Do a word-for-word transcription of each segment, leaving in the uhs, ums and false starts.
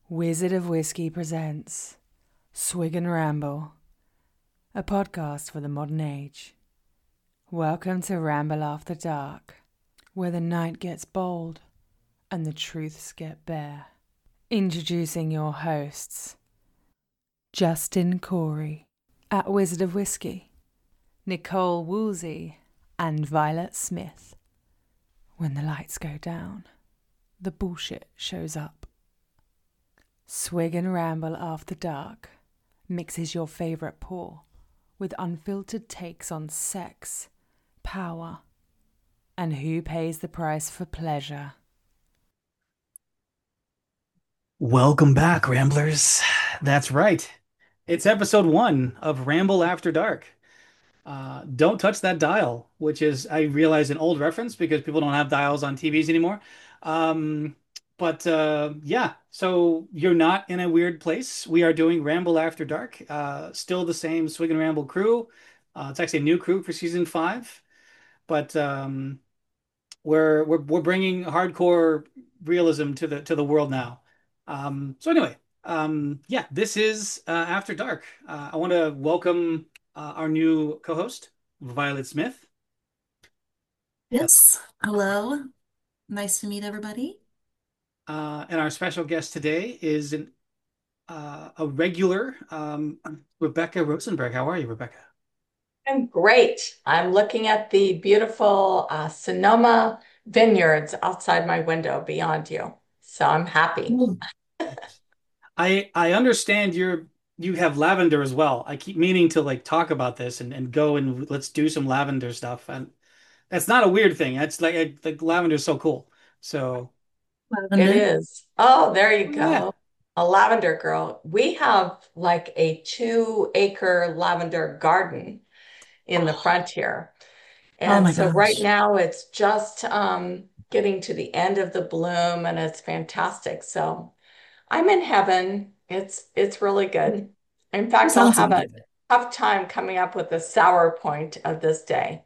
Wizard of Whiskey presents Swig and Ramble, a podcast for the modern age. Welcome to Ramble After Dark, where the night gets bold and the truths get bare. Introducing your hosts, Justin Corey at Wizard of Whiskey, Nicole Woolsey, and Violet Smith. When the lights go down, the bullshit shows up. Swig and Ramble After Dark mixes your favorite pour with unfiltered takes on sex, power, and who pays the price for pleasure. Welcome back, Ramblers. That's right. It's episode one of Ramble After Dark. Uh, don't touch that dial, which is, I realize, an old reference because people don't have dials on T Vs anymore. Um, but uh, yeah, so you're not in a weird place. We are doing Ramble After Dark. Uh, still the same Swig and Ramble crew. Uh, it's actually a new crew for season five, but um, we're we're we're bringing hardcore realism to the to the world now. Um, so anyway, um, yeah, this is uh, After Dark. Uh, I want to welcome uh, our new co-host, Violet Smith. Yes. Hello. Nice to meet everybody. Uh, and our special guest today is an, uh, a regular, um, Rebecca Rosenberg. How are you, Rebecca? I'm great. I'm looking at the beautiful uh, Sonoma vineyards outside my window beyond you. So I'm happy. Mm. I I understand you're you have lavender as well. I keep meaning to like talk about this and, and go and let's do some lavender stuff. And that's not a weird thing. That's like I, like lavender is so cool. So It Lavender. is. Oh, there you yeah. go. A lavender girl. We have like a two acre lavender garden in the front here. Oh And my so right gosh. now it's just um, getting to the end of the bloom and it's fantastic. So I'm in heaven. It's it's really good. In fact, I'll Sounds have a amazing. tough time coming up with the sour point of this day.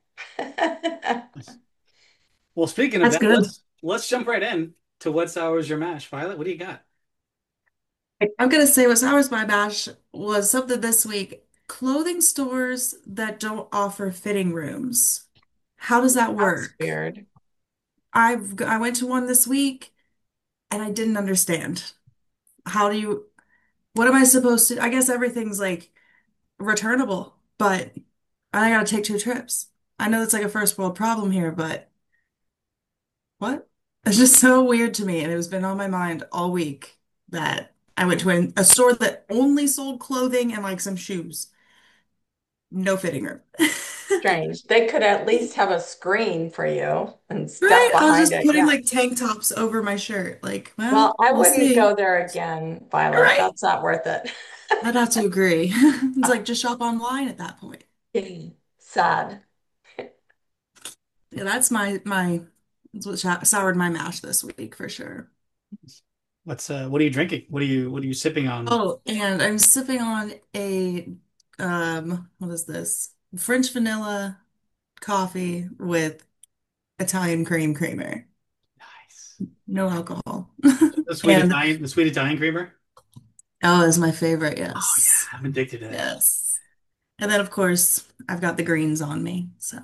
Well, speaking of That's that, good. let's let's jump right in to what sours your mash. Violet, what do you got? I'm gonna say what sours my mash was something this week. Clothing stores that don't offer fitting rooms. How does that That's work? weird. I've I went to one this week and I didn't understand. How do you, what am I supposed to? I guess everything's like returnable, but I gotta take two trips. I know it's like a first world problem here, but what? It's just so weird to me, and it was been on my mind all week that I went to a, a store that only sold clothing and like some shoes. No fitting room. Strange. They could at least have a screen for you and stuff Right? I was behind just it. putting Yeah. like tank tops over my shirt. Like, well, Well, I we'll wouldn't see. go there again, Violet. Right? That's not worth it. I'd have to agree. It's like just shop online at that point. Sad. Yeah, that's my my that's what sou- soured my mash this week for sure. What's uh what are you drinking? What are you what are you sipping on? Oh, and I'm sipping on a um what is this? French vanilla coffee with Italian cream creamer. Nice. No alcohol. The sweet And Italian, the sweet Italian creamer. oh, is my favorite, Oh yes. yeah, I'm addicted to that. Yes. And then of course I've got the greens on me. So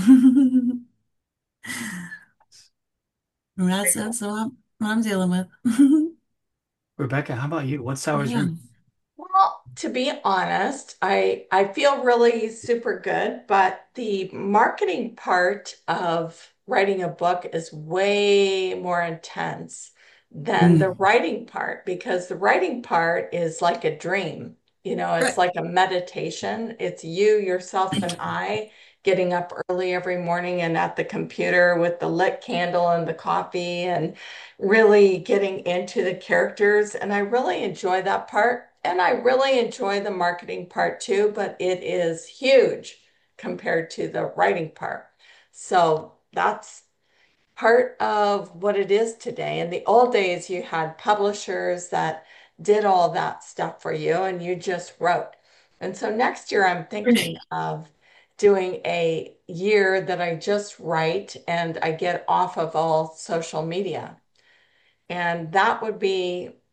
that's that's what I'm, what I'm dealing with. Rebecca, how about you? What sours your Yeah. Well, to be honest, I I feel really super good, but the marketing part of writing a book is way more intense than the Mm. writing part because the writing part is like a dream. You know, it's Right. like a meditation. It's you, yourself, and I getting up early every morning and at the computer with the lit candle and the coffee and really getting into the characters. And I really enjoy that part. And I really enjoy the marketing part too, but it is huge compared to the writing part. So that's part of what it is today. In the old days, you had publishers that did all that stuff for you and you just wrote. And so next year, I'm thinking of doing a year that I just write and I get off of all social media. And that would be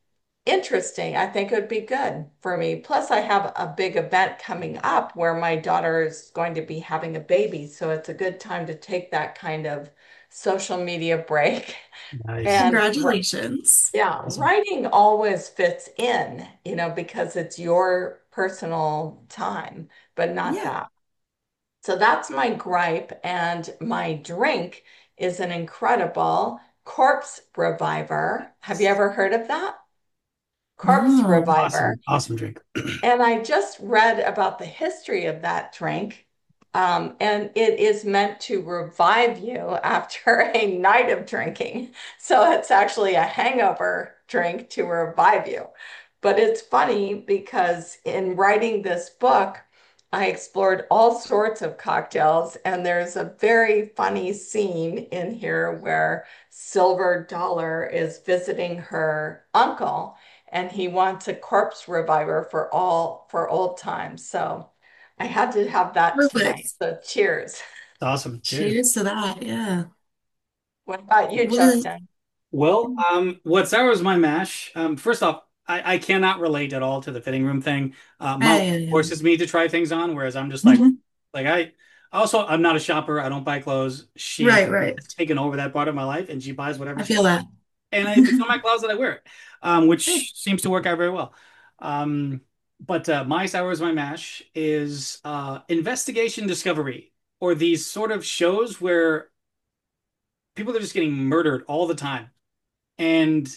interesting. I think it would be good for me. Plus, I have a big event coming up where my daughter is going to be having a baby. So it's a good time to take that kind of social media break. Nice. And Congratulations. yeah, Awesome. writing always fits in, you know, because it's your personal time, but not Yeah. that. So that's my gripe. And my drink is an incredible corpse reviver. Have you ever heard of that? Corpse No. reviver. Awesome. Awesome drink. And I just read about the history of that drink. Um, and it is meant to revive you after a night of drinking. So it's actually a hangover drink to revive you. But it's funny because in writing this book, I explored all sorts of cocktails, and there's a very funny scene in here where Silver Dollar is visiting her uncle and he wants a corpse reviver for all for old times. So I had to have that tonight. Perfect. So cheers. Awesome. Cheers. Cheers to that. Yeah. What about you, Well, Justin? Well, um, what sours my mash? Um, first off, I, I cannot relate at all to the fitting room thing. Uh, my yeah, wife yeah, yeah. forces me to try things on, whereas I'm just like, Mhm. like I also I'm not a shopper. I don't buy clothes. She Right, right. has taken over that part of my life, and she buys whatever I she feel wants. that. And I, if it's on my closet, I wear it, um, Hey. which seems to work out very well. Um, but uh, my sours my mash is uh, investigation discovery, or these sort of shows where people are just getting murdered all the time. And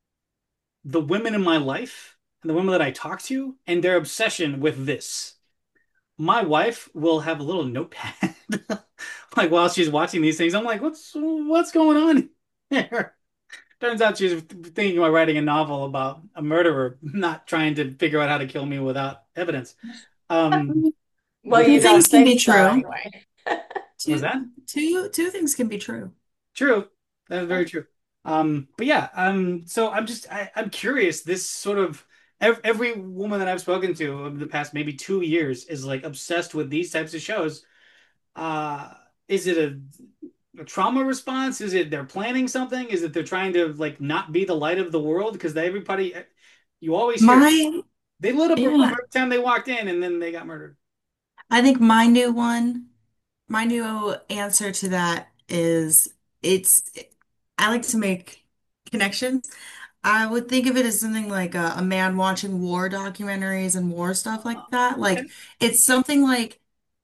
the women in my life and the women that I talk to and their obsession with this. My wife will have a little notepad like while she's watching these things. I'm like, what's what's going on here? Turns out she's thinking about writing a novel about a murderer, not trying to figure out how to kill me without evidence. Um, Well, but Two you things don't can think be so true. anyway. was Two, that two, two things can be true. true? That is very true. Um, but yeah, um, so I'm just I, I'm curious. This sort of ev every woman that I've spoken to over the past maybe two years is like obsessed with these types of shows. Uh, is it a, a trauma response? Is it they're planning something? Is it they're trying to like not be the light of the world? Because they, everybody, you always hear My, they lit up a room yeah, every time they walked in, and then they got murdered. I think my new one, my new answer to that is it's, I like to make connections. I would think of it as something like a, a man watching war documentaries and war stuff like Oh, that. okay, Like it's something like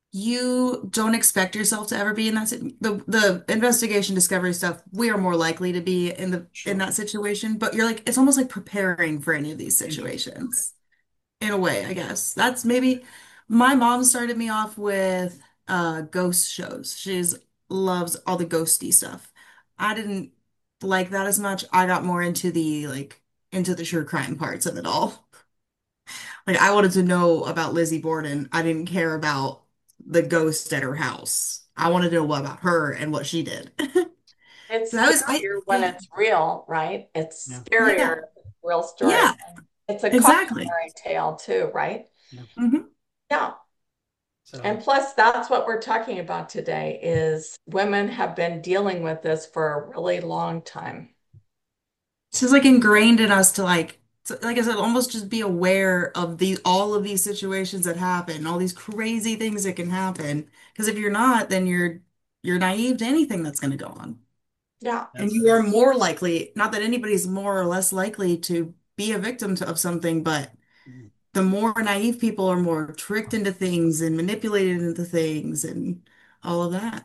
you don't expect yourself to ever be in that si- the the investigation discovery stuff. We are more likely to be in the in sure, that situation, but you're like it's almost like preparing for any of these interesting. Okay, situations in a way, I guess. That's maybe my mom started me off with uh ghost shows. She's loves all the ghosty stuff. I didn't like that as much. I got more into the like into the true crime parts of it all. Like I wanted to know about Lizzie Borden. I didn't care about the ghost at her house. I wanted to know what about her and what she did. It's So that was I scarier when yeah. it's real, right? It's yeah, scarier Yeah. if it's a real story. Yeah, And it's a exactly. cautionary tale too, right? yeah. Hmm. Yeah. And So plus, that's what we're talking about today is women have been dealing with this for a really long time. It's just like ingrained in us to like, to, like I said, almost just be aware of the all of these situations that happen, all these crazy things that can happen. Because if you're not, then you're you're naive to anything that's going to go on, Yeah. and that's you are more likely. Not that anybody's more or less likely to be a victim to, of something, but the more naive people are more tricked into things and manipulated into things and all of that.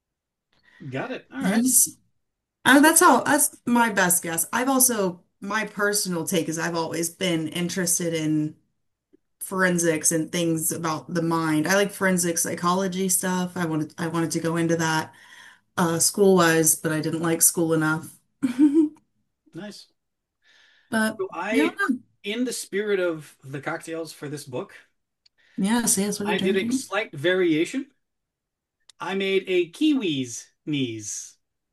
got it. All right. Yes. Uh, that's how, that's my best guess. I've also, my personal take is I've always been interested in forensics and things about the mind. I like forensic psychology stuff. I wanted, I wanted to go into that uh, school-wise, but I didn't like school enough. Nice. But So yeah, I I, don't know. in the spirit of the cocktails for this book, Yes, yes, what are you I did a drinking? slight variation. I made a kiwi's knees.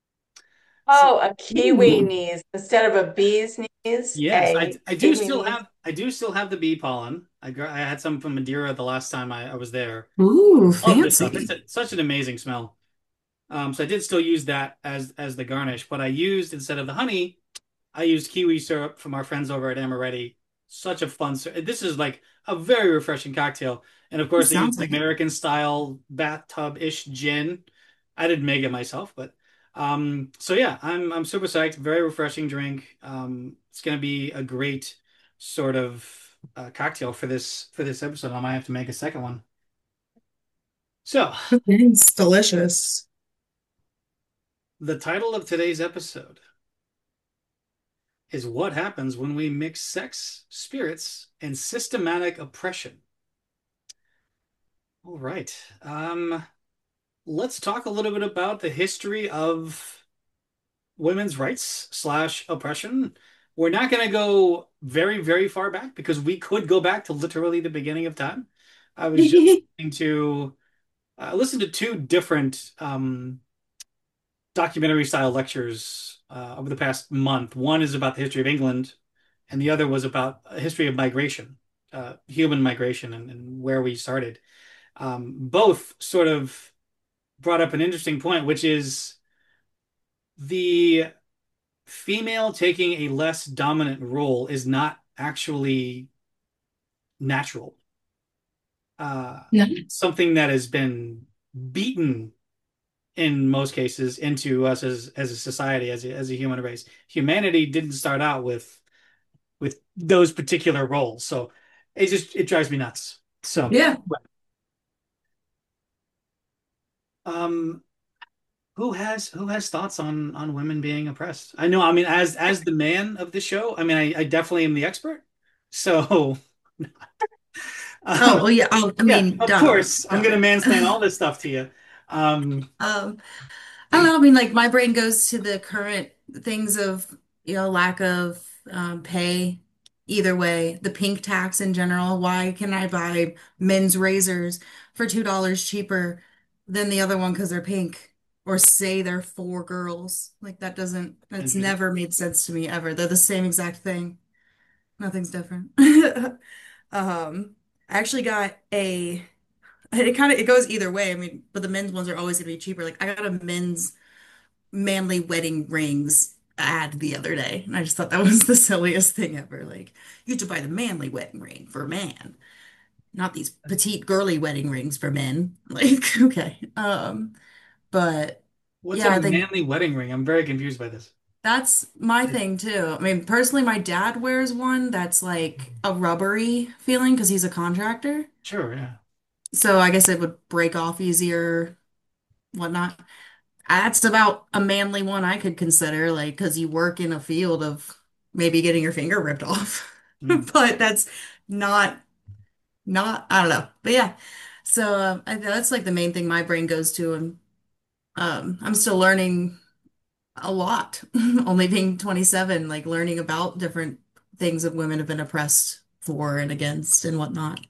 So Oh, a kiwi Ooh, knees instead of a bee's knees, yes, I a I do kiwi still knees. have I do still have the bee pollen. I gr- I had some from Madeira the last time I, I was there. ooh, Love this stuff. It's fancy. a, such an amazing smell. Um, so I did still use that as as the garnish, but I used instead of the honey, I used kiwi syrup from our friends over at Amaretti. Such a fun. Sy- This is like a very refreshing cocktail. And of It course, they sounds used like it. American style bathtub-ish gin. I didn't make it myself, but um, so yeah, I'm I'm super psyched. Very refreshing drink. Um, it's gonna be a great sort of uh, cocktail for this for this episode. I might have to make a second one. So, It's delicious. the title of today's episode is What Happens When We Mix Sex, Spirits, and Systematic Oppression. All right. Um, let's talk a little bit about the history of women's rights slash oppression. We're not going to go very, very far back because we could go back to literally the beginning of time. I was just listening to I listened to two different um, documentary style lectures uh, over the past month. One is about the history of England, and the other was about a history of migration, uh, human migration, and, and where we started. Um, both sort of brought up an interesting point, which is the female taking a less dominant role is not actually natural. Uh, No. Something that has been beaten in most cases into us as as a society, as a, as a human race. Humanity didn't start out with with those particular roles, so it just it drives me nuts. So, Yeah. um, who has who has thoughts on on women being oppressed? I know, I mean, as as the man of the show, I mean, I, I definitely am the expert. So, Oh, um, well, yeah. Oh, I yeah, mean, of duh, course, I'm duh. gonna mansplain all this stuff to you. Um, Um, I don't know. I mean, like my brain goes to the current things of, you know, lack of um, pay. Either way, the pink tax in general. Why can I buy men's razors for two dollars cheaper than the other one because they're pink? Or say they're for girls. Like that doesn't, it's mhm. never made sense to me ever. They're the same exact thing. Nothing's different. Um, I actually got a, it kind of, it goes either way. I mean, but the men's ones are always gonna be cheaper. Like I got a men's manly wedding rings ad the other day. And I just thought that was the silliest thing ever. Like, you get to buy the manly wedding ring for a man, not these petite girly wedding rings for men. Like, okay. Um, but What's a yeah, I think manly wedding ring? I'm very confused by this. that's my thing too. I mean, personally, my dad wears one that's like a rubbery feeling because he's a contractor. Sure, yeah. So I guess it would break off easier, whatnot. That's about a manly one I could consider, like, because you work in a field of maybe getting your finger ripped off. Mm. But that's not, not, I don't know. But yeah, so um, I, that's like the main thing my brain goes to. And um, I'm still learning a lot, only being twenty-seven, like learning about different things that women have been oppressed for and against and whatnot.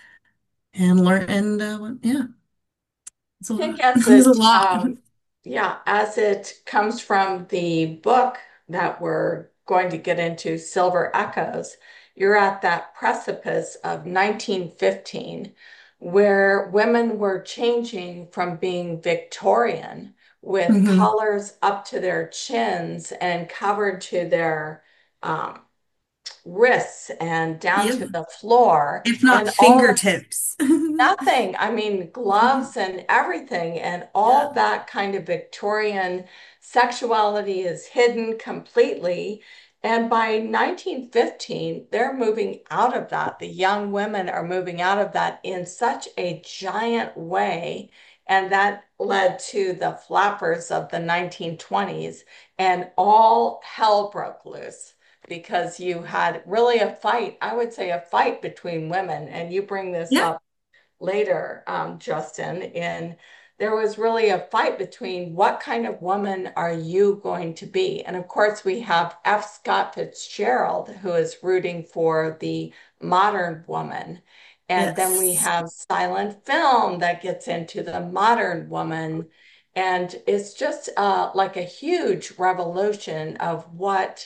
And learn, and uh, yeah, it's a I think lot. as It's a it, lot. um, yeah, as it comes from the book that we're going to get into, Silver Echoes, you're at that precipice of nineteen fifteen, where women were changing from being Victorian with Hmm. collars up to their chins and covered to their um, wrists and down Yeah. to the floor, If not and all fingertips. nothing. I mean, gloves and everything, and all Yeah. that kind of Victorian sexuality is hidden completely. And by nineteen fifteen, they're moving out of that. The young women are moving out of that in such a giant way. And that led to the flappers of the nineteen twenties, and all hell broke loose because you had really a fight, I would say a fight between women. And you bring this Yeah. up later, um, Justin, in there was really a fight between what kind of woman are you going to be? And of course, we have F. Scott Fitzgerald, who is rooting for the modern woman. And then we Yes. have silent film that gets into the modern woman. And it's just uh, like a huge revolution of what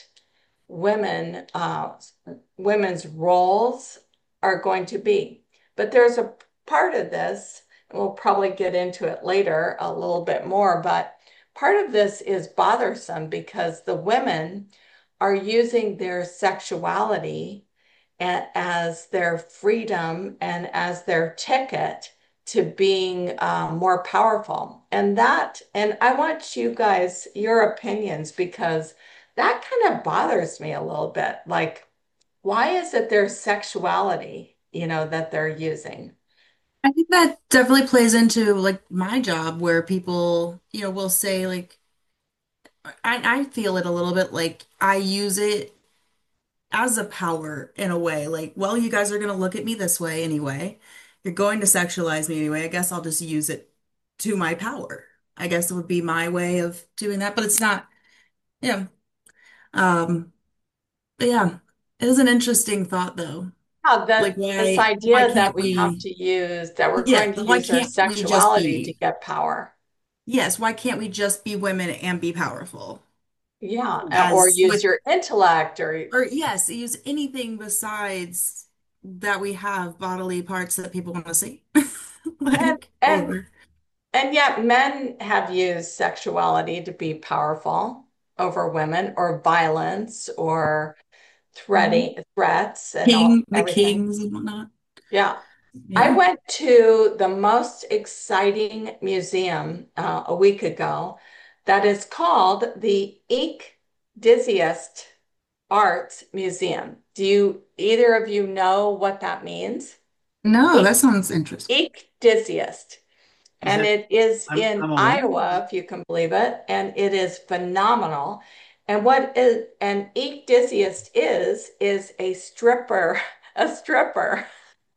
women uh, women's roles are going to be. But there's a part of this, and we'll probably get into it later a little bit more, but part of this is bothersome because the women are using their sexuality a- as their freedom and as their ticket to being um, more powerful. And that, and I want you guys, your opinions, because that kind of bothers me a little bit. Like, why is it their sexuality, you know, that they're using? I think that definitely plays into like my job where people, you know, will say like I, I feel it a little bit like I use it as a power in a way. Like, well, you guys are gonna look at me this way anyway. You're going to sexualize me anyway. I guess I'll just use it to my power. I guess it would be my way of doing that, but it's not, yeah. Um, but yeah, it is an interesting thought though. Yeah, Like that this why why idea that can't we have we to use, that we're yeah, going to why use our can't we just sexuality to be get power. yes, why can't we just be women and be powerful? Yeah, uh, or As use like your intellect or or yes, use anything besides that we have bodily parts that people want to see. and Like, and or and yet men have used sexuality to be powerful over women or violence or mhm. threatening threats and all King, the everything. kings and whatnot. Yeah. I Yeah. went to the most exciting museum uh, a week ago that is called the Eek Dizziest Arts Museum. Do you either of you know what that means? No, Eek, that sounds interesting. Eek Dizziest. Is And that it is I'm in I'm a woman? Iowa, if you can believe it, and it is phenomenal. And what is an Eek Dizziest is, is a stripper, a stripper.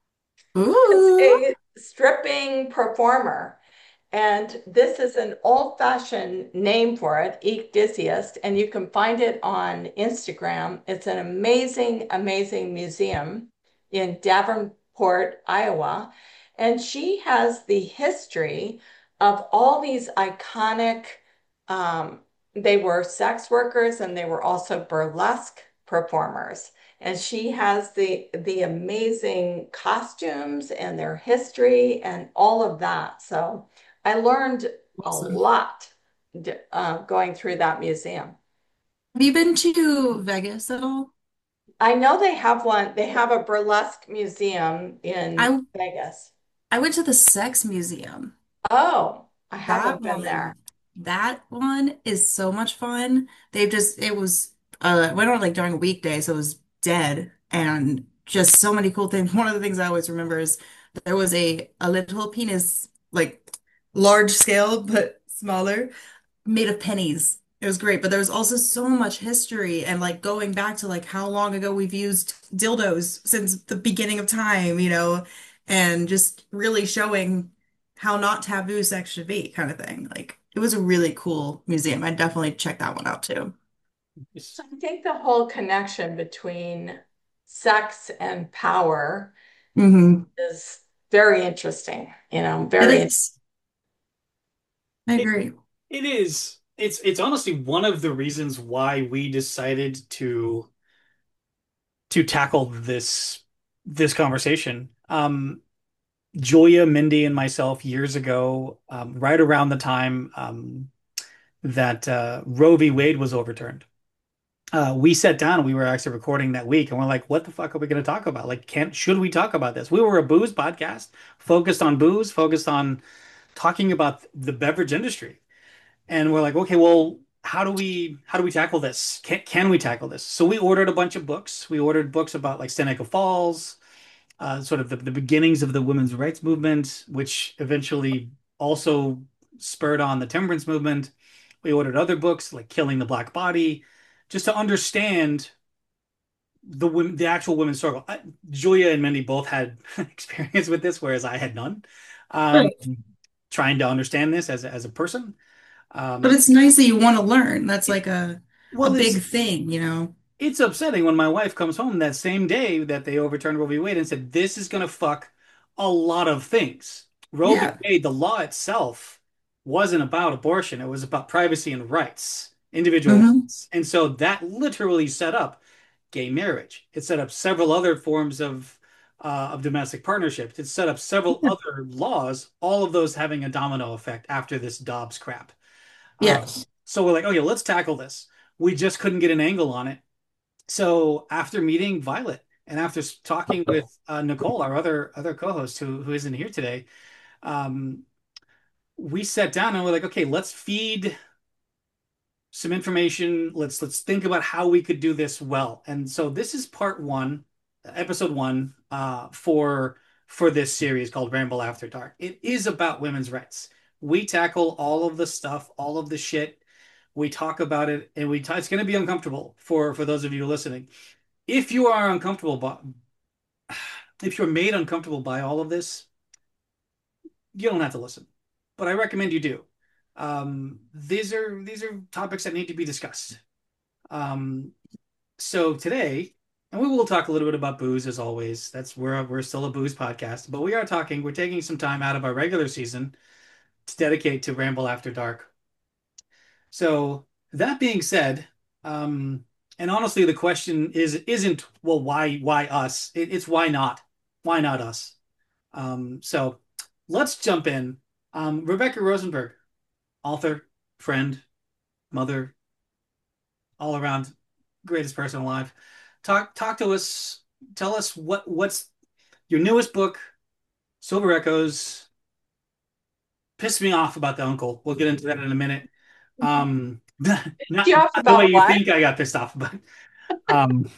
It's Ooh. a stripping performer. And this is an old-fashioned name for it, Ecdysiast, and you can find it on Instagram. It's an amazing, amazing museum in Davenport, Iowa. And she has the history of all these iconic, um, they were sex workers and they were also burlesque performers. And she has the the amazing costumes and their history and all of that. So I learned a Awesome. lot uh, going through that museum. Have you been to Vegas at all? I know they have one, they have a burlesque museum in I Vegas. I went to the Sex Museum. Oh, I That haven't been there. one, that one is so much fun. They've just, it was, uh, went on like during a weekday, so it was dead and just so many cool things. One of the things I always remember is there was a, a little penis, like large scale, but smaller, made of pennies. It was great, but there was also so much history and like going back to like how long ago we've used dildos since the beginning of time, you know, and just really showing how not taboo sex should be, kind of thing. Like it was a really cool museum. I'd definitely check that one out too. So I think the whole connection between sex and power Hmm. is very interesting, you know, It very is. I It agree. it is. It's it's honestly one of the reasons why we decided to to tackle this this conversation. Um, Julia, Mindy, and myself years ago, um, right around the time um, that uh, Roe v. Wade was overturned. Uh, we sat down, we were actually recording that week, and we're like, what the fuck are we going to talk about? Like, can't, should we talk about this? We were a booze podcast, focused on booze, focused on talking about the beverage industry. And we're like, okay, well, how do we how do we tackle this? Can can we tackle this? So we ordered a bunch of books. We ordered books about like Seneca Falls, uh, sort of the, the beginnings of the women's rights movement, which eventually also spurred on the temperance movement. We ordered other books like Killing the Black Body, just to understand the women, the actual women's struggle. I, Julia and Mindy both had experience with this, whereas I had none. Um, Right. trying to understand this as a, as a person. But Um, it's nice that you want to learn. That's it, like a a well, big it's thing, you know. it's upsetting when my wife comes home that same day that they overturned Roe v. Wade and said this is going to fuck a lot of things. Roe v. Yeah. Wade, the law itself wasn't about abortion. It was about privacy and rights, individual Hmm. rights. And so that literally set up gay marriage. It set up several other forms of uh, of domestic partnerships. It set up several Yeah. other laws, all of those having a domino effect after this Dobbs crap. Um, Yes. so we're like, okay, let's tackle this. We just couldn't get an angle on it So after meeting Violet and after s- talking with uh, Nicole, our other other co-host who who isn't here today, um, we sat down and we're like, okay, let's feed some information. Let's let's think about how we could do this well. And so this is part one, episode one, uh, for for this series called Ramble After Dark. It is about women's rights. We tackle all of the stuff, all of the shit. We talk about it, and we t it's going to be uncomfortable for for those of you listening. If you are uncomfortable, by, if you're made uncomfortable by all of this, you don't have to listen, but I recommend you do. Um, these are these are topics that need to be discussed. Um, so today, and we will talk a little bit about booze as always. That's where we're still a booze podcast, but we are talking. We're taking some time out of our regular season to dedicate to Ramble After Dark. So that being said, um, and honestly, the question is isn't well, why why us? It, it's why not? Why not us? Um, so let's jump in. Um, Rebecca Rosenberg, author, friend, mother, all around greatest person alive. Talk talk to us. Tell us what what's your newest book, Silver Echoes. Pissed me off about the uncle. We'll get into that in a minute. Um, not, not You off the way about you what? think I got pissed off, but um,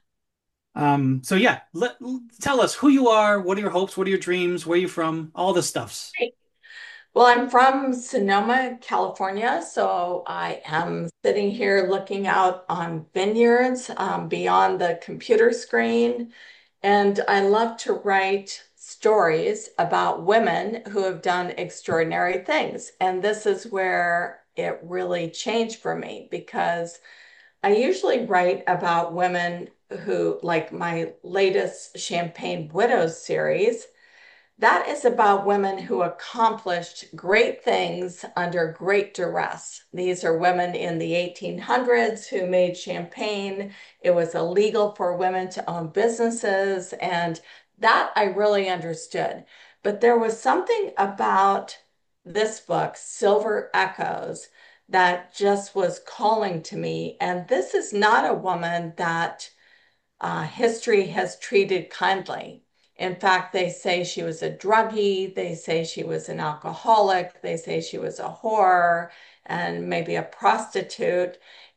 um. So yeah, let tell us who you are. What are your hopes? What are your dreams? Where are you from? All the stuffs. Well, I'm from Sonoma, California, so I am sitting here looking out on vineyards um, beyond the computer screen. And I love to write stories about women who have done extraordinary things. And this is where it really changed for me because I usually write about women who, like my latest Champagne Widows series. That is about women who accomplished great things under great duress. These are women in the eighteen hundreds who made champagne. It was illegal for women to own businesses, and that I really understood. But there was something about this book, Silver Echoes, that just was calling to me. And this is not a woman that uh, history has treated kindly. In fact, they say she was a druggie, they say she was an alcoholic, they say she was a whore and maybe a prostitute.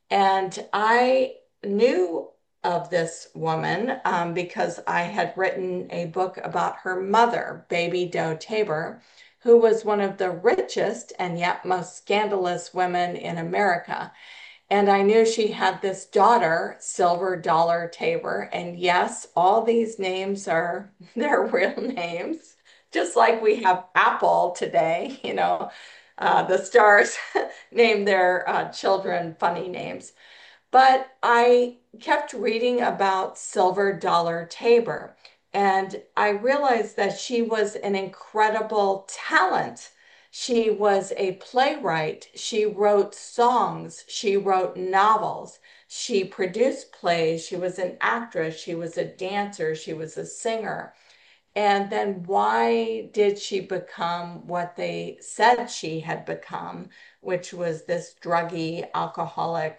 And I knew of this woman um, because I had written a book about her mother, Baby Doe Tabor, who was one of the richest and yet most scandalous women in America. And I knew she had this daughter, Silver Dollar Tabor. And yes, all these names are their real names, just like we have Apple today, you know, uh, the stars name their uh, children funny names. But I kept reading about Silver Dollar Tabor, and I realized that she was an incredible talent. She was a playwright. She wrote songs. She wrote novels. She produced plays. She was an actress. She was a dancer. She was a singer. And then why did she become what they said she had become, which was this druggy, alcoholic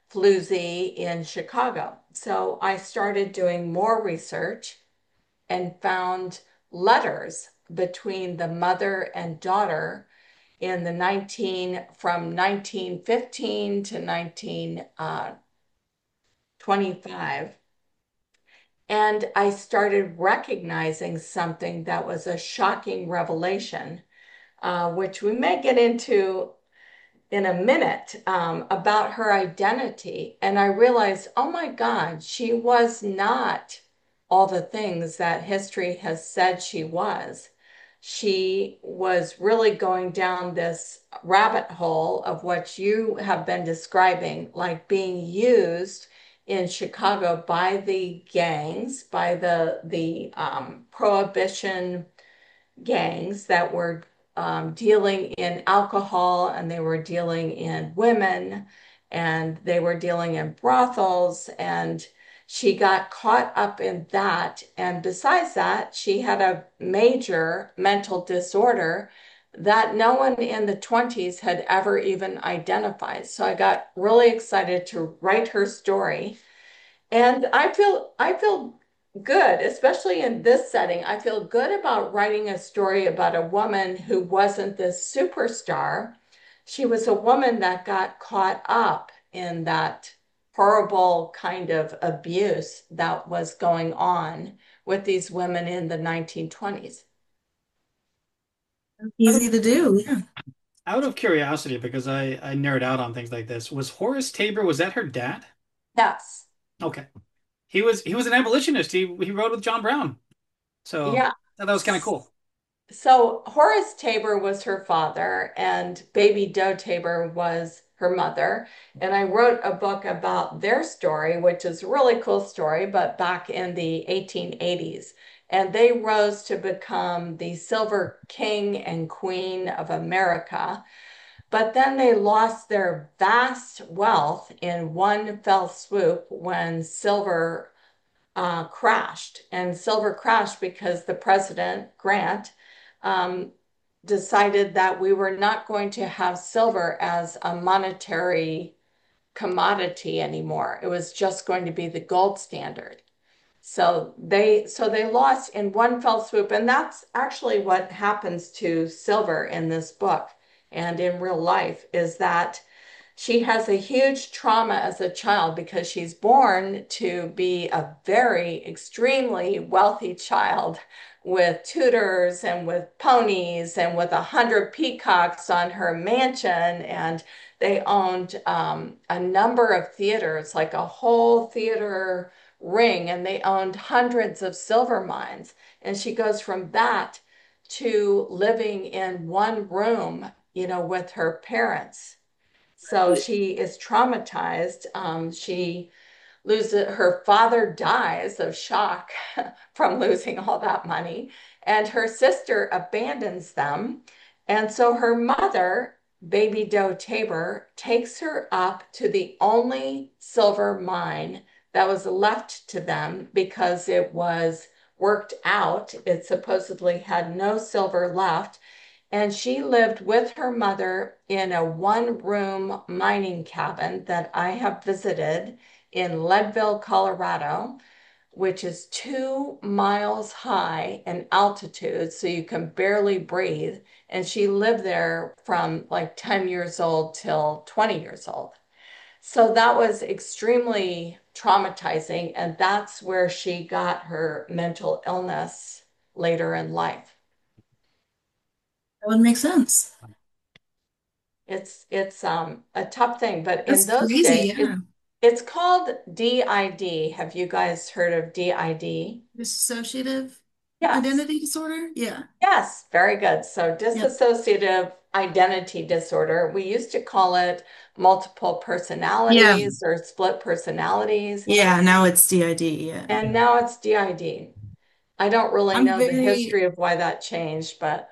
floozy in Chicago? So I started doing more research and found letters between the mother and daughter in the nineteen from nineteen fifteen to nineteen twenty-five. And I started recognizing something that was a shocking revelation, uh, which we may get into in a minute, um, about her identity. And I realized, oh my God, she was not all the things that history has said she was. She was really going down this rabbit hole of what you have been describing, like being used in Chicago by the gangs, by the the um, prohibition gangs that were um, dealing in alcohol and they were dealing in women and they were dealing in brothels. And she got caught up in that. And besides that, she had a major mental disorder that no one in the twenties had ever even identified. So I got really excited to write her story. And I feel I feel good, especially in this setting. I feel good about writing a story about a woman who wasn't this superstar. She was a woman that got caught up in that horrible kind of abuse that was going on with these women in the nineteen twenties. Out Easy of to do. Yeah. out of curiosity, because I I nerd out on things like this, was Horace Tabor, was that her dad? Yes. Okay. He was he was an abolitionist. He he rode with John Brown. So Yeah. I thought that was kind of cool. So Horace Tabor was her father, and Baby Doe Tabor was her mother. And I wrote a book about their story, which is a really cool story, but back in the eighteen eighties. And they rose to become the Silver King and Queen of America. But then they lost their vast wealth in one fell swoop when silver uh, crashed. And silver crashed because the president, Grant, um, decided that we were not going to have silver as a monetary commodity anymore. It was just going to be the gold standard. So they so they lost in one fell swoop, and that's actually what happens to silver in this book and in real life is that she has a huge trauma as a child because she's born to be a very extremely wealthy child with tutors and with ponies and with a hundred peacocks on her mansion. And they owned um, a number of theaters, like a whole theater ring, and they owned hundreds of silver mines. And she goes from that to living in one room, you know, with her parents. So she is traumatized. Um, she loses her father dies of shock from losing all that money, and her sister abandons them. And so her mother, Baby Doe Tabor, takes her up to the only silver mine that was left to them because it was worked out. It supposedly had no silver left, and she lived with her mother in a one room mining cabin that I have visited in Leadville, Colorado, which is two miles high in altitude, so you can barely breathe. And she lived there from like ten years old till twenty years old. So that was extremely traumatizing. And that's where she got her mental illness later in life. That would make sense. It's it's um a tough thing, but in That's those crazy. days, it, Yeah. it's called D I D. Have you guys heard of D I D? Dissociative Yes. identity disorder? Yeah. Yes, very good. So Yep. dissociative identity disorder, we used to call it multiple Yeah. personalities or split personalities, Yeah. Now it's D I D. Yeah. and now it's D I D. I don't really I'm know the very, history of why that changed, but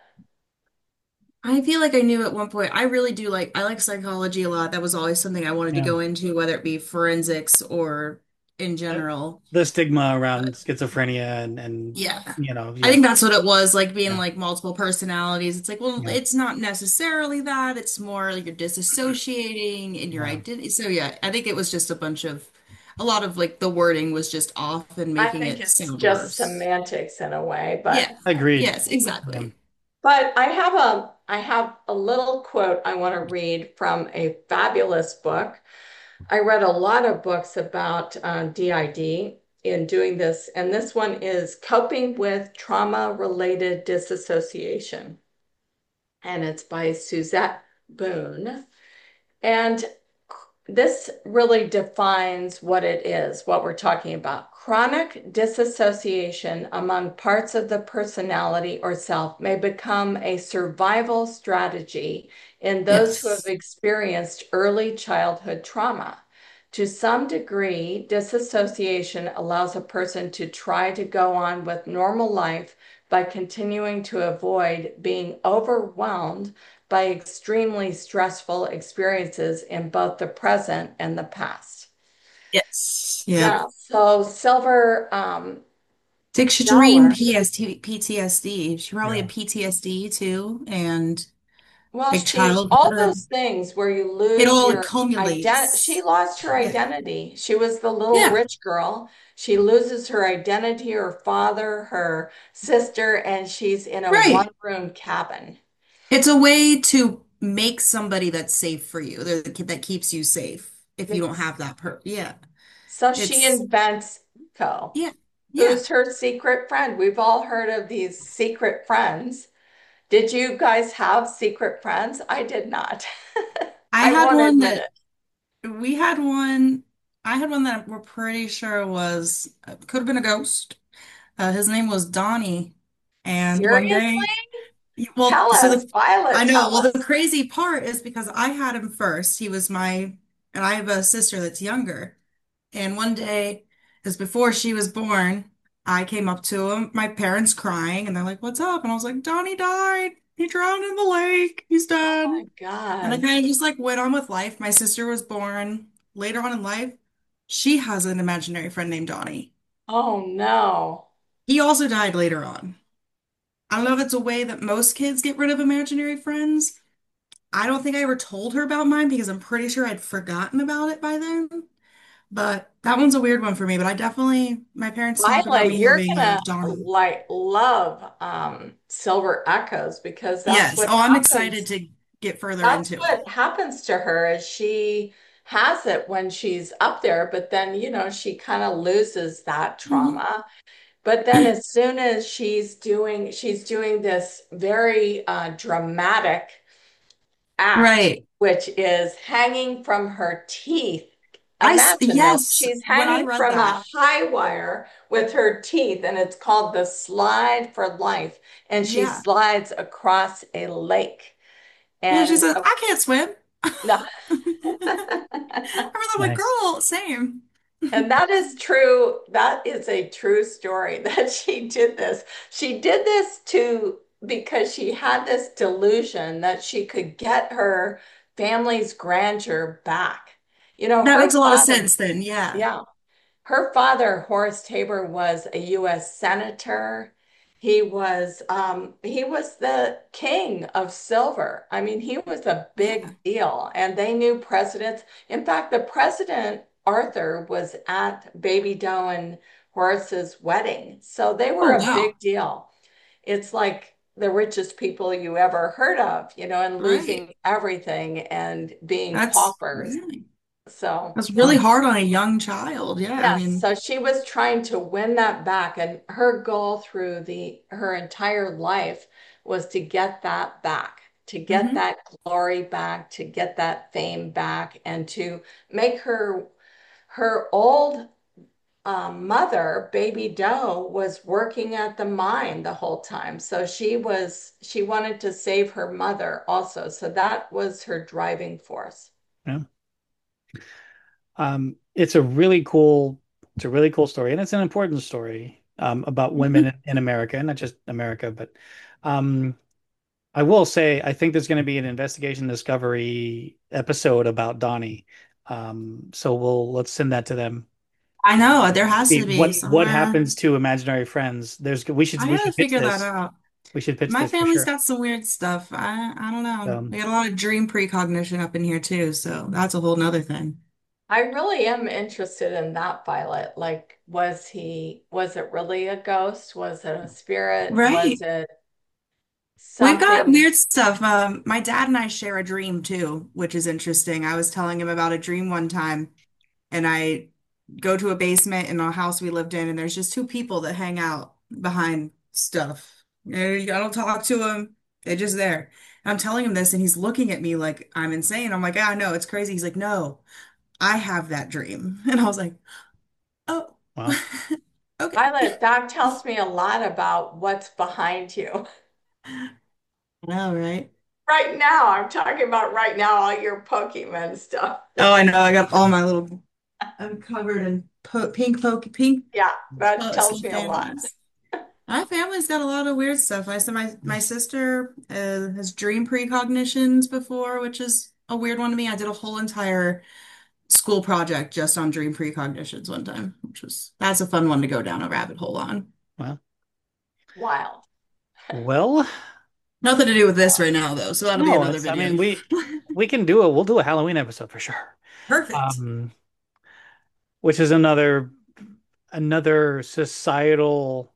I feel like I knew at one point, I really do like, I like psychology a lot. That was always something I wanted to Yeah. go into, whether it be forensics or in Uh, general. The stigma around schizophrenia and and Yeah. you know, I yeah. think that's what it was, like being Yeah. like multiple personalities. It's like, well, Yeah. it's not necessarily that. It's more like you're disassociating in your Yeah. identity. So yeah, I think it was just a bunch of, a lot of like the wording was just off and I making think it it's sound just worse. semantics in a way, but Yeah. Agreed. Yes, Yeah. exactly. But I have a I have a little quote I want to read from a fabulous book. I read a lot of books about uh, D I D in doing this, and this one is Coping with Trauma-Related Disassociation, and it's by Suzette Boone. And this really defines what it is, what we're talking about. Chronic disassociation among parts of the personality or self may become a survival strategy in those who have Yes. experienced early childhood trauma. To some degree, disassociation allows a person to try to go on with normal life by continuing to avoid being overwhelmed by extremely stressful experiences in both the present and the past. Yes. Yep. Yeah, so Silver um, It's extreme Dollar, P S T P T S D. She probably Yeah. had P T S D too. And Well, like she, all childhood. those things where you It lose all your ident, she accumulates. lost her Yeah. identity. She was the little Yeah. rich girl. She loses her identity, her father, her sister, and she's in a Right. one-room cabin. It's a way to make somebody that's safe for you, that that keeps you safe if you don't Ex- have that per yeah. So she It's invents Rico, yeah. Yeah. who's her secret friend. We've all heard of these secret friends. Did you guys have secret friends? I did not. I I had won't one admit that it. we had one I had one that we're pretty sure was could have been a ghost. Uh, his name was Donnie. And one Seriously? day, well, Tell so us, the I Violet, know, tell well, the us. crazy part is because I had him first. He was my, and I have a sister that's younger. And one day, because before she was born, I came up to him, my parents crying, and they're like, "What's up?" And I was like, "Donnie died. He drowned in the lake. He's Oh dead." my And I God. kind of just like went on with life. My sister was born later on in life. She has an imaginary friend named Donnie. Oh no. He also died later on. I don't know if it's a way that most kids get rid of imaginary friends. I don't think I ever told her about mine because I'm pretty sure I'd forgotten about it by then. But that one's a weird one for me. But I definitely, my parents talk about Violet, me you're having a gonna Donnie. like love um Silver Echoes because that's Yes. what Oh, I'm excited happens. to get further That's into it. what happens to her is she has it when she's up there, but then, you know, she kind of loses that Mhm. trauma. But then as soon as she's doing she's doing this very uh, dramatic act, Right. which is hanging from her teeth. I, s- Imagine this. yes, She's when I hanging read from a that, high wire with her teeth, and it's called the slide for life. And she yeah. slides across a lake. Yeah, she And says, uh, I can't swim. no. I'm like, Nice. girl, same. And that is true. That is a true story that she did this. She did this to because she had this delusion that she could get her family's grandeur back. You know, That makes her a lot of father, sense then. Yeah. yeah, her father, Horace Tabor, was a U S senator. He was um, he was the king of silver. I mean, he was a Yeah. big deal, and they knew presidents. In fact, the president Arthur was at Baby Doe and Horace's wedding, so they were Oh, a wow. big deal. It's like the richest people you ever heard of, you know, and Right. losing everything and being That's, paupers. yeah. So. That's really hard on a young child. Yeah, I Yes, mean, so she was trying to win that back, and her goal through the her entire life was to get that back, to get hmm that glory back, to get that fame back, and to make her her old um, mother, Baby Doe, was working at the mine the whole time. So she was she wanted to save her mother also. So that was her driving force. Yeah. Um, it's a really cool, it's a really cool story, and it's an important story um, about women hmm in, in America, not just America, but um, I will say I think there's going to be an investigation discovery episode about Donnie. Um, so we'll let's send that to them. I know there has See to be what what somewhere. happens to imaginary friends. There's we should I we gotta should pitch figure that this. out. We should pitch My this for family's sure. got some weird stuff. I I don't know. We Um, got a lot of dream precognition up in here too, so that's a whole nother thing. I really am interested in that, Violet. Like, was he, was it really a ghost? Was it a spirit? Was Right. it We've got something? weird stuff. Um, my dad and I share a dream too, which is interesting. I was telling him about a dream one time, and I go to a basement in a house we lived in, and there's just two people that hang out behind stuff. And I don't talk to them. They're just there. And I'm telling him this, and he's looking at me like I'm insane. I'm like, yeah, no, it's crazy. He's like, no, I have that dream. And I was like, oh, well, okay. Violet, that tells me a lot about what's behind you. All right. Right now, I'm talking about right now, all your Pokemon stuff. Oh, I know. I got all my little, I'm covered in po pink poke, pink Yeah, that uh, tells stuffed me a lot. animals. My family's got a lot of weird stuff. I said my my sister uh, has dream precognitions before, which is a weird one to me. I did a whole entire school project just on dream precognitions one time, which was that's a fun one to go down a rabbit hole on. well, Wild. well. Nothing to do with this right now, though, so that'll be No, another it's, I mean, video. we we can do it. We'll do a Halloween episode for sure. Perfect. Um, which is another another societal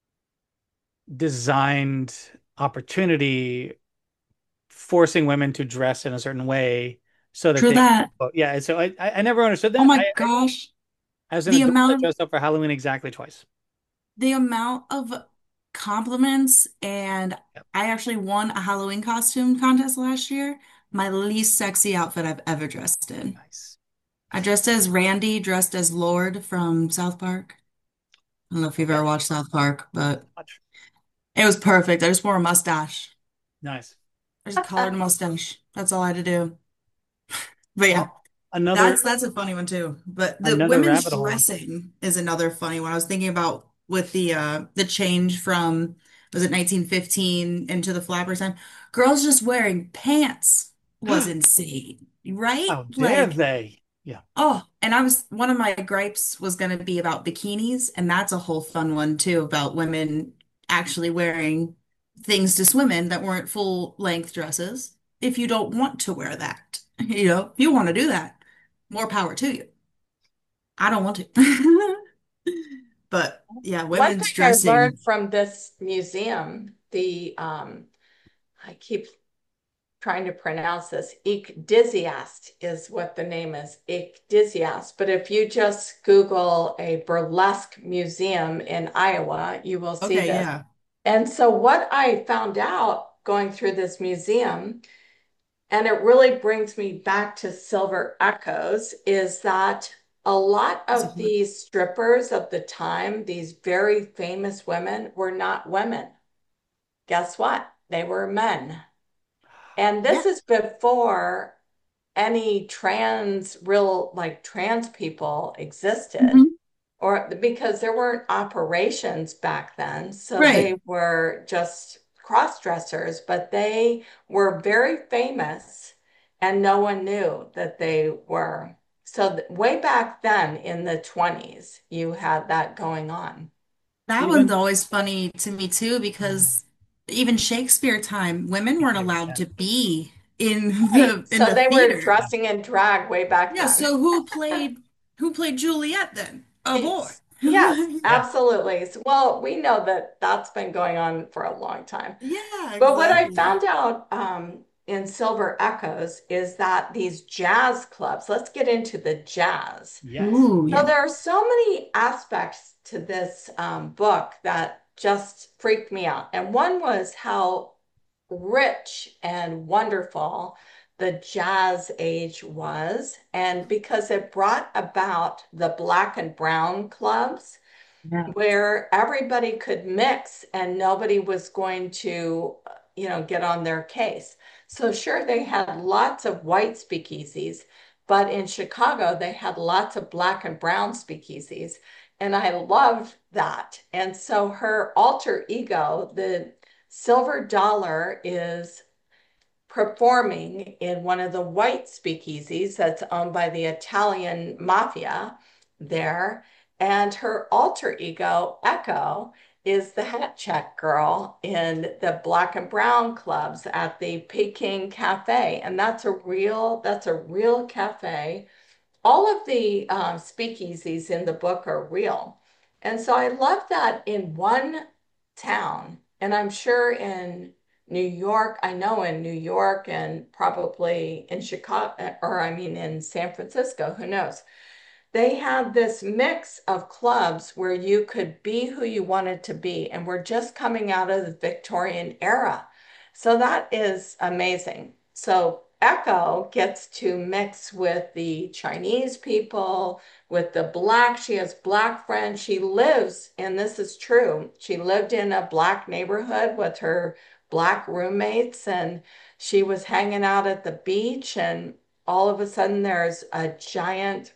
designed opportunity forcing women to dress in a certain way so that True they, that. well, yeah. So I I I never understood Oh that. my I, I gosh. as an The adult, I amount of dressed up for Halloween exactly twice. the amount of compliments, and Yep. I actually won a Halloween costume contest last year. My least sexy outfit I've ever dressed in. Nice. I dressed as Randy, dressed as Lord from South Park. I don't know if you've Okay. ever watched South Park, but Much. it was perfect. I just wore a mustache. Nice. I just colored a mustache. That's all I had to do. But yeah. Well, another That's that's a funny one too. But the another women's rabbit hole. dressing is another funny one. I was thinking about with the uh the change from was it nineteen fifteen into the flapper time. Girls just wearing pants was insane, right? How dare Like, they? Yeah. oh, and I was one of my gripes was going to be about bikinis, and that's a whole fun one too about women actually wearing things to swim in that weren't full length dresses. If you don't want to wear that, you know, if you want to do that, more power to you. I don't want to. But yeah, One women's thing I learned dressing. from this museum, the um, I keep trying to pronounce this. Ichdysiast is what the name is, Ichdysiast. But if you just Google a burlesque museum in Iowa, you will see Okay, this. yeah. And so what I found out going through this museum, and it really brings me back to Silver Echoes, is that a lot That's a of fun- these strippers of the time, these very famous women, were not women. Guess what? They were men. And Yeah. this is before any trans, real like trans people existed, Mhm. or because there weren't operations back then. So Right. they were just cross dressers, but they were very famous and no one knew that they were. So th- way back then in the twenties, you had that going on. That one's Even always funny to me too, because even Shakespeare time, women weren't allowed yeah. to be in Right. the in So the they were theater. dressing in drag way back Yeah, then. so who played who played Juliet then? A boy. It's, yes, Yeah. absolutely. So, well, we know that that's been going on for a long time. Yeah, But what I exactly. found out um, in Silver Echoes is that these jazz clubs, let's get into the jazz. Yes. Ooh, So yeah. there are so many aspects to this um, book that just freaked me out. And one was how rich and wonderful the jazz age was. And because it brought about the black and brown clubs Yeah. where everybody could mix and nobody was going to, you know, get on their case. So sure, they had lots of white speakeasies, but in Chicago, they had lots of black and brown speakeasies. And I loved that. And so her alter ego, the silver dollar, is performing in one of the white speakeasies that's owned by the Italian mafia there. And her alter ego, Echo, is the hat check girl in the black and brown clubs at the Peking Cafe. And that's a real, that's a real cafe. All of the um, speakeasies in the book are real. And so I love that in one town, and I'm sure in New York, I know in New York and probably in Chicago, or I mean in San Francisco, who knows? They had this mix of clubs where you could be who you wanted to be, and we're just coming out of the Victorian era. So that is amazing. So Echo gets to mix with the Chinese people, with the black. She has black friends. She lives, and this is true, she lived in a black neighborhood with her black roommates, and she was hanging out at the beach, and all of a sudden there's a giant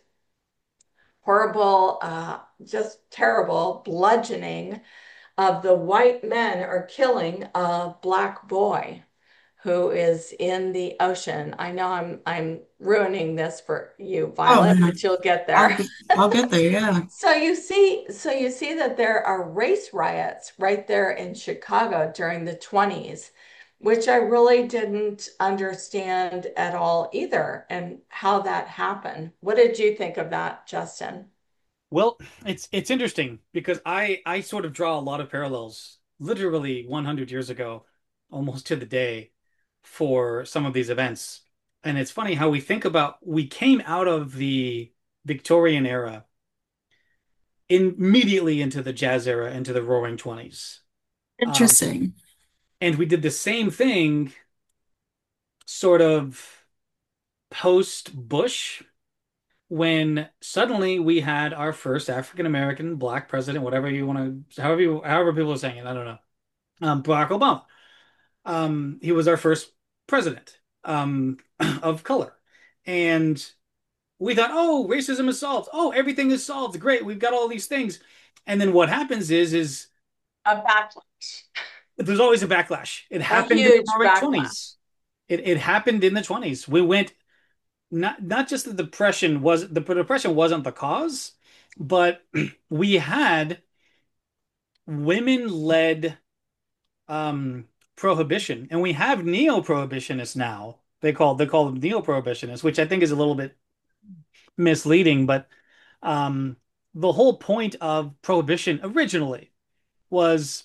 horrible, uh, just terrible bludgeoning of the white men are killing a black boy who is in the ocean. I know I'm I'm ruining this for you, Oh Violet, man, but you'll get I'll there. get I'll get there, yeah. So you see, so you see that there are race riots right there in Chicago during the twenties. which I really didn't understand at all either, and how that happened. What did you think of that, Justin? Well, it's it's interesting because I I sort of draw a lot of parallels, literally one hundred years ago, almost to the day, for some of these events. And it's funny how we think about we came out of the Victorian era immediately into the jazz era, into the Roaring Twenties. Um, Interesting. and we did the same thing sort of post Bush when suddenly we had our first African American black president, whatever you want to, however you, however people are saying it, I don't know. Um, Barack Obama. Um, he was our first president um, of color, and we thought, oh, racism is solved. Oh, everything is solved. Great, we've got all these things. And then what happens is, is A backlash, there's always a backlash. It a happened in the huge Roaring backlash. Twenties. It it happened in the twenties. We went not not just the depression was the depression wasn't the cause, but we had women-led um prohibition, and we have neo-prohibitionists now. They call they call them neo-prohibitionists, which I think is a little bit misleading, but um the whole point of prohibition originally was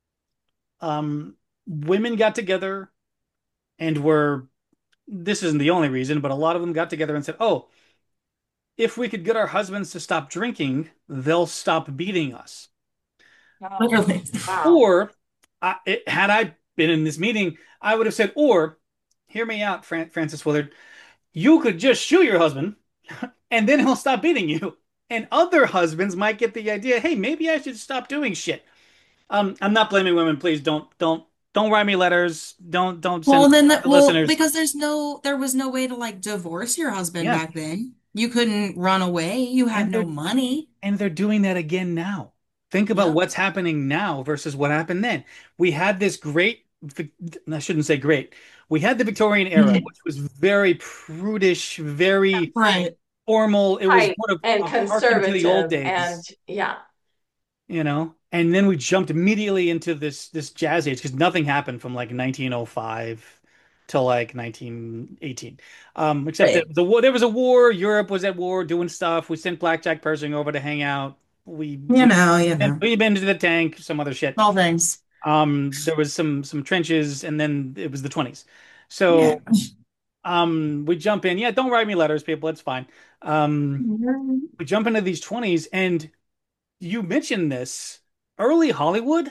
um women got together and were this isn't the only reason, but a lot of them got together and said, "Oh, if we could get our husbands to stop drinking, they'll stop beating us." Oh, Literally. wow. Or, I, it, had I been in this meeting, I would have said, "Or, hear me out, Fran Francis Willard. You could just shoot your husband, and then he'll stop beating you." And other husbands might get the idea, "Hey, maybe I should stop doing shit." Um, I'm not blaming women. Please don't, don't, don't write me letters. Don't, don't send Well, then that, the well, listeners. because there's no, there was no way to like divorce your husband Yeah, back then. You couldn't run away. You had and no they're money. And they're doing that again now. Think about Yep. what's happening now versus what happened then. We had this great, I shouldn't say great. We had the Victorian era, Mhm. which was very prudish, very Right. formal. It was Right. sort of And a harken to the old conservative, and days, yeah. you know? And then we jumped immediately into this this jazz age because nothing happened from like nineteen oh five to like nineteen eighteen. Um, except that Right. the war, there was a war. Europe was at war, doing stuff. We sent Blackjack Pershing over to hang out. We, You you know, you know, know, we been to the tank, some other shit. all things. Um, there was some some trenches, and then it was the twenties. Yeah. So um, we jump in. Yeah, don't write me letters, people. It's fine. Um, we jump into these twenties, and you mentioned this. Early Hollywood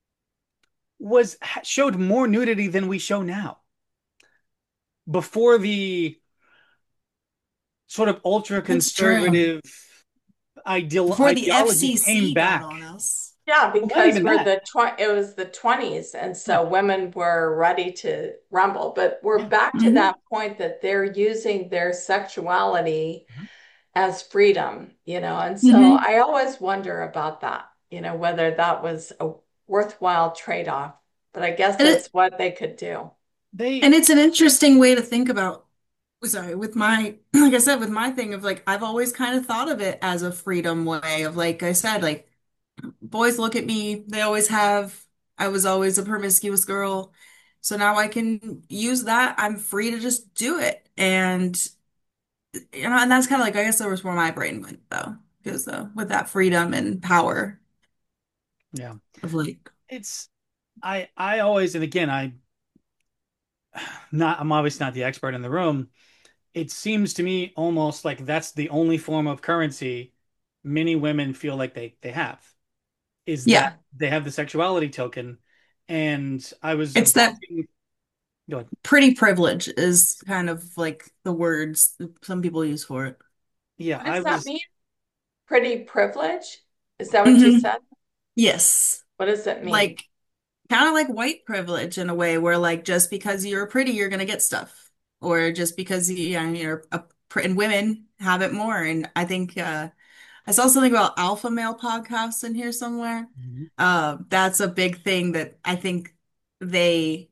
was showed more nudity than we show now. Before the sort of ultra That's true. conservative ideal Before the ideology came F C C got back. on us. Yeah, Well, not because even we're that. the tw it was the twenties, and Yeah, so women were ready to rumble. But we're yeah. back to Hmm. that point that they're using their sexuality Mhm. as freedom, you know. And so Hmm. I always wonder about that, you know, whether that was a worthwhile trade-off. But I guess And it's it what they could do. and They it's an interesting way to think about, sorry, with my, like I said, with my thing of like, I've always kind of thought of it as a freedom way of, like I said, like boys look at me, they always have. I was always a promiscuous girl. So now I can use that. I'm free to just do it. And you know, and that's kind of like, I guess that was where my brain went though. Because uh, with that freedom and power yeah. of like, It's I I always and again I not I'm obviously not the expert in the room. It seems to me almost like that's the only form of currency many women feel like they they have is that yeah, they have the sexuality token. And I was it's that watching, go ahead. pretty privilege is kind of like the words some people use for it. Yeah, What I does that was mean? Pretty privilege? Is that what you Hmm. said? Yes. What does it mean? Like kind of like white privilege in a way where like just because you're pretty you're gonna get stuff or just because you, you know, you're a pr- and women have it more and I think uh I saw something about alpha male podcasts in here somewhere. Mhm. Uh that's a big thing that I think they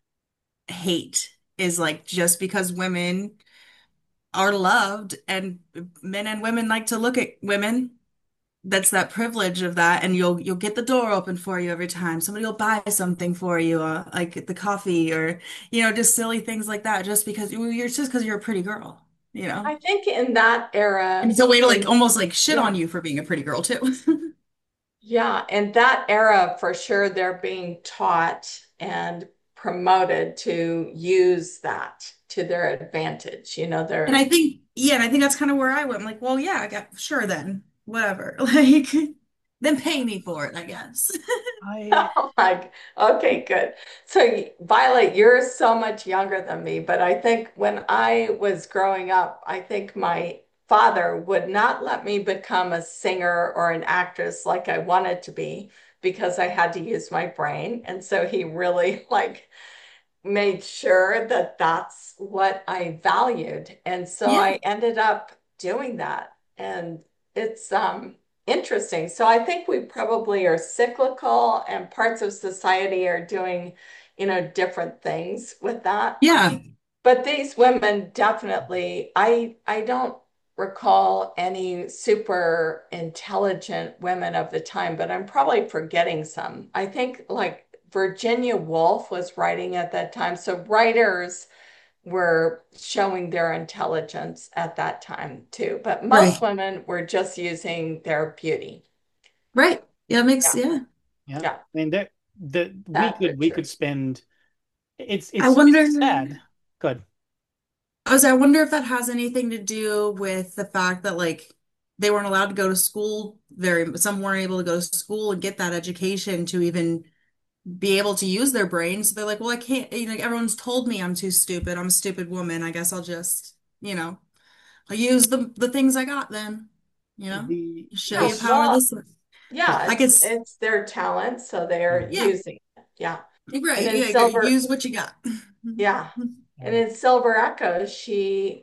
hate is like just because women are loved and men and women like to look at women that's that privilege of that, and you'll you'll get the door open for you every time. Somebody will buy something for you, uh, like the coffee or you know just silly things like that, just because you- you're just because you're a pretty girl, you know. I think in that And era, it's a way to like in almost like shit on yeah, you for being a pretty girl too. yeah, in that era, for sure, they're being taught and promoted to use that to their advantage. You know, And I they're think, yeah, and I think that's kind of where I went. I'm like, well, yeah, I got sure then, whatever. Like, then pay me for it, I guess. I oh my, okay, good. So, Violet, you're so much younger than me, but I think when I was growing up, I think my father would not let me become a singer or an actress like I wanted to be because I had to use my brain. And so he really like made sure that that's what I valued. And so Yeah, I ended up doing that. And it's um, interesting. So I think we probably are cyclical and parts of society are doing, you know, different things with that. yeah, But these women definitely, I I don't recall any super intelligent women of the time, but I'm probably forgetting some. I think like Virginia Woolf was writing at that time. So writers were showing their intelligence at that time too. But most right, women were just using their beauty. right. Yeah, it makes, Yeah, yeah. yeah. I yeah, mean that the we that's for could we true. could spend it's I it's wonder, it's sad. Good. I was, I wonder if that has anything to do with the fact that like they weren't allowed to go to school very, some weren't able to go to school and get that education to even be able to use their brains. So they're like, well, I can't, you know, like, everyone's told me I'm too stupid. I'm a stupid woman. I guess I'll just, you know, I'll use the the things I got then, you know, The show Yeah, you this power well, this way. yeah, I it's guess, it's their talent, so they're Mhm. yeah, using it. Yeah. you're And right. in Yeah, go- Silver, use what you got. yeah. And Yeah. in Silver Echo, she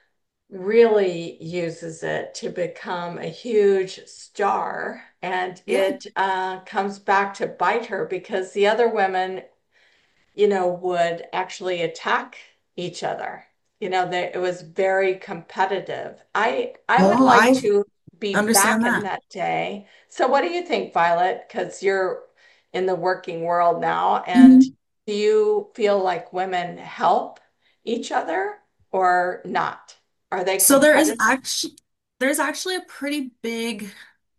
really uses it to become a huge star. And Yeah. it uh, comes back to bite her because the other women, you know, would actually attack each other. You know, they, it was very competitive. I I would Oh, like I to be understand back in that. that day. So what do you think, Violet? Because you're in the working world now, and Mhm. do you feel like women help each other or not? Are they So there is competitive? actually there's actually a pretty big,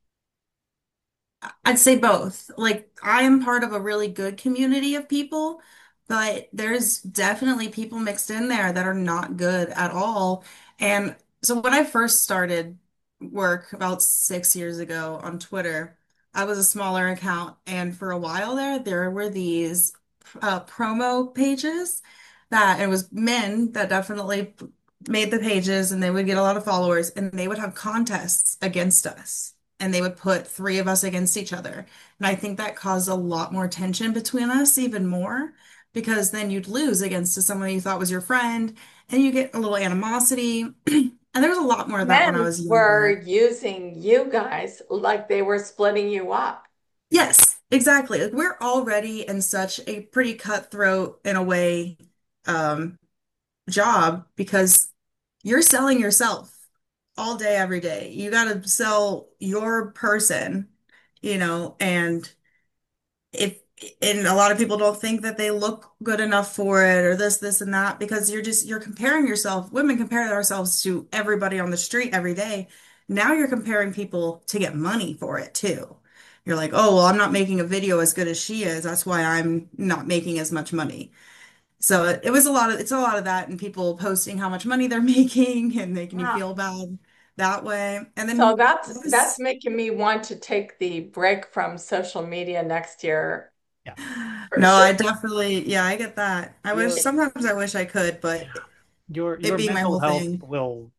I'd say both. Like I am part of a really good community of people, but there's definitely people mixed in there that are not good at all. And so when I first started work about six years ago on Twitter, I was a smaller account, and for a while there, there were these uh, promo pages that it was men that definitely made the pages, and they would get a lot of followers, and they would have contests against us and they would put three of us against each other. And I think that caused a lot more tension between us, even more, because then you'd lose against someone you thought was your friend, and you get a little animosity. And there was a lot more of that when I Men was were younger. using you guys like they were splitting you up. Yes, exactly. Like we're already in such a pretty cutthroat, in a way, um, job because you're selling yourself all day, every day. You got to sell your person, you know, and if and a lot of people don't think that they look good enough for it or this this and that because you're just you're comparing yourself. Women compare ourselves to everybody on the street every day. Now you're comparing people to get money for it too. You're like, oh well, I'm not making a video as good as she is, that's why I'm not making as much money. So it, it was a lot of it's a lot of that, and people posting how much money they're making and making you Yeah. feel bad that way. And So then that's that's this, making me want to take the break from social media next year Yeah. for no, I sure. definitely, yeah, I get that. I wish Your sometimes I wish I could, yeah. but Your it your being my mental whole health thing. will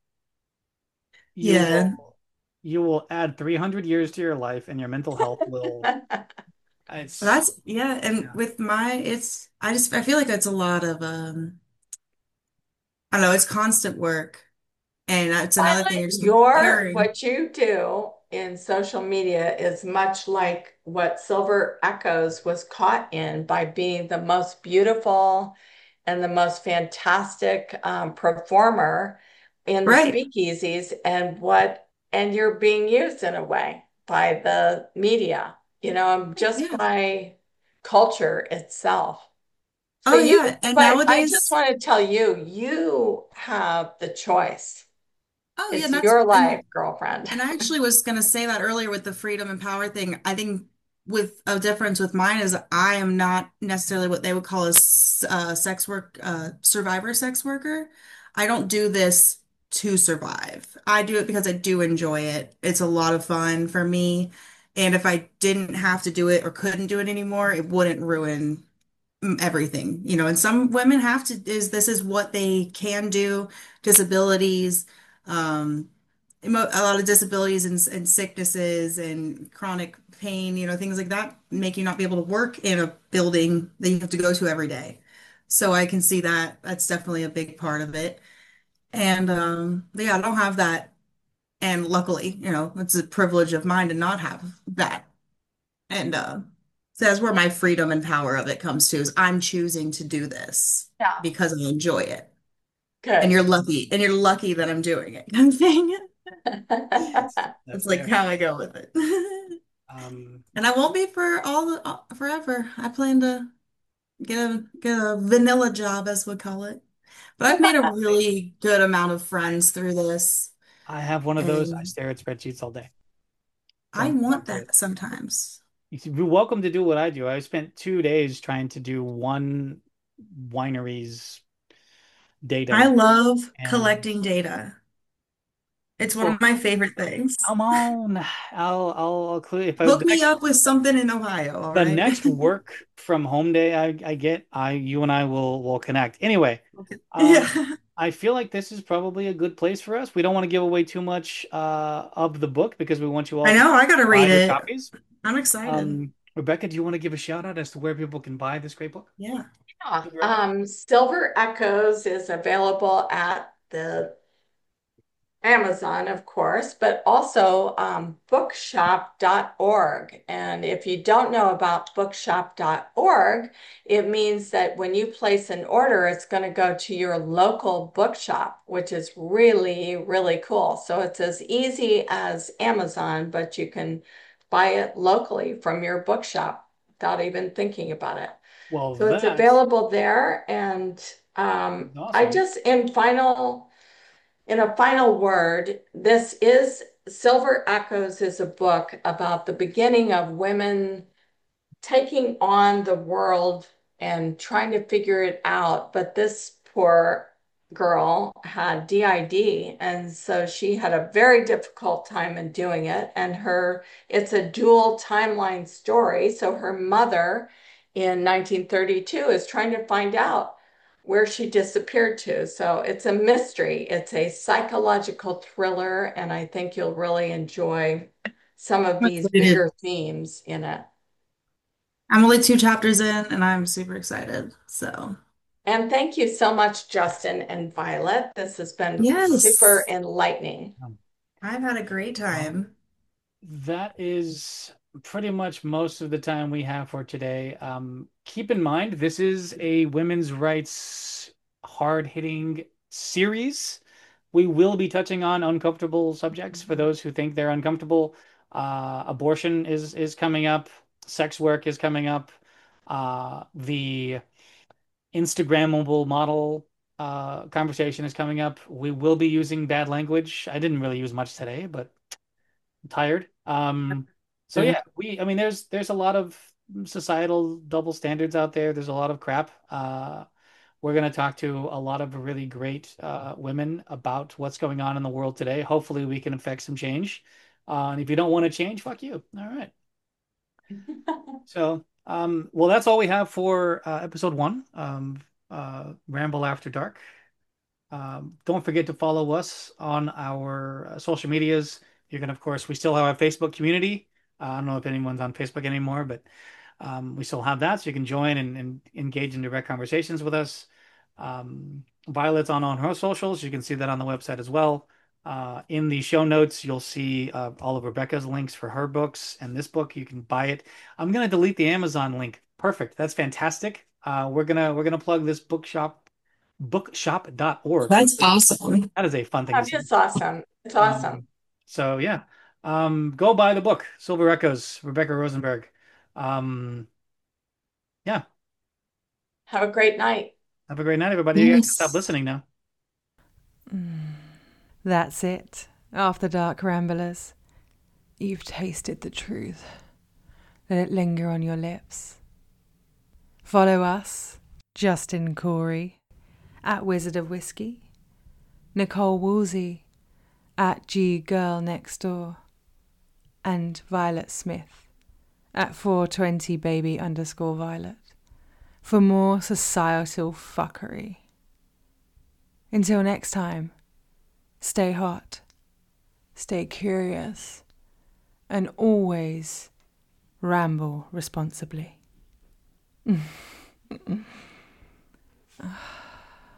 you Yeah. will you will add three hundred years to your life and your mental health will it's That's yeah, and yeah. with my it's I just I feel like it's a lot of um I don't know, it's constant work. And that's another thing, Violet, you're just your comparing. what you do in social media is much like what Silver Echoes was caught in by being the most beautiful and the most fantastic um, performer in the Right. speakeasies and what and you're being used in a way. by the media, you know, just Yeah. by culture itself. So Oh you, yeah. And but I just nowadays, want to tell you, you have the choice. oh yeah, It's and that's your life, and girlfriend. And I actually was going to say that earlier with the freedom and power thing. I think with a difference with mine is I am not necessarily what they would call a s- uh, sex work uh, survivor sex worker. I don't do this to survive. I do it because I do enjoy it. It's a lot of fun for me. And if I didn't have to do it or couldn't do it anymore, it wouldn't ruin mm, everything. You know, and some women have to is this is what they can do, disabilities. Um, emo- a lot of disabilities and, and sicknesses and chronic pain, you know, things like that make you not be able to work in a building that you have to go to every day. So I can see that that's definitely a big part of it. And um, yeah, I don't have that. And luckily, you know, it's a privilege of mine to not have that. And uh, so that's where my freedom and power of it comes to is I'm choosing to do this Yeah, because I enjoy it. And good. you're lucky, and you're lucky that I'm doing it kind of thing. That's It's like fair. how I go with it. Um, And I won't be for all the uh, forever. I plan to get a get a vanilla job, as we call it. But I've made a really good amount of friends through this, I have one of those. I and stare at spreadsheets all day. I Don't don't want say that that. sometimes. You're welcome to do what I do. I spent two days trying to do one winery's I data, love and collecting data. It's one well, of my favorite things. come on. I'll I'll, I'll clear if I Hook the me next up with something in Ohio, all the right? next work from home day I, I get, I you and I will will connect. Anyway, Okay. um, Yeah. I feel like this is probably a good place for us. We don't want to give away too much uh, of the book because we want you all I to know, I gotta buy read your it. copies. I'm excited. Um, Rebecca, do you want to give a shout out as to where people can buy this great book? Yeah. Yeah. Good recommend. Um, Silver Echoes is available at the Amazon, of course, but also um, bookshop dot org. And if you don't know about bookshop dot org, it means that when you place an order, it's going to go to your local bookshop, which is really, really cool. So it's as easy as Amazon, but you can buy it locally from your bookshop without even thinking about it. Well, So it's that available there. And um, is I awesome. just, in final, in a final word, this is Silver Echoes is a book about the beginning of women taking on the world and trying to figure it out. But this poor girl had D I D, and so she had a very difficult time in doing it. And her, it's a dual timeline story. So her mother in nineteen thirty-two is trying to find out where she disappeared to. So it's a mystery. It's a psychological thriller, and I think you'll really enjoy some of I'm these excited. bigger themes in it. I'm only two chapters in and I'm super excited. So, And thank you so much, Justin and Violet. This has been super yes, enlightening. Um, I've had a great well, time. that is pretty much most of the time we have for today. Um, keep in mind, this is a women's rights hard-hitting series. We will be touching on uncomfortable subjects for those who think they're uncomfortable. Uh, abortion is is coming up. Sex work is coming up. Uh, the Instagrammable model uh, conversation is coming up. We will be using bad language. I didn't really use much today, but I'm tired. Um, so Yeah. yeah, we. I mean, there's there's a lot of societal double standards out there. There's a lot of crap. Uh, we're going to talk to a lot of really great uh, women about what's going on in the world today. Hopefully, we can affect some change. Uh, and if you don't want to change, fuck you. All right. So, um, well, that's all we have for uh, episode one, um, uh, Ramble After Dark. Um, don't forget to follow us on our uh, social medias. You can, of course, we still have a Facebook community. Uh, I don't know if anyone's on Facebook anymore, but um, we still have that, so you can join and, and engage in direct conversations with us. Um, Violet's on on her socials. You can see that on the website as well. Uh, in the show notes, you'll see uh, all of Rebecca's links for her books and this book. You can buy it. I'm gonna delete the Amazon link. Perfect. That's fantastic. Uh, we're gonna we're gonna plug this bookshop bookshop dot org. That's awesome. That is a fun thing to Yeah, say. it's awesome. It's awesome. Um, so yeah. Um, go buy the book, Silver Echoes, Rebecca Rosenberg. Um, yeah. Have a great night. Have a great night, everybody. You guys can stop Peace. listening now. That's it. After Dark Ramblers. You've tasted the truth. Let it linger on your lips. Follow us, Justin Corey, at Wizard of Whiskey, Nicole Woolsey, at G Girl Next Door, and Violet Smith, at four twenty baby underscore Violet, for more societal fuckery. Until next time, stay hot, stay curious, and always ramble responsibly.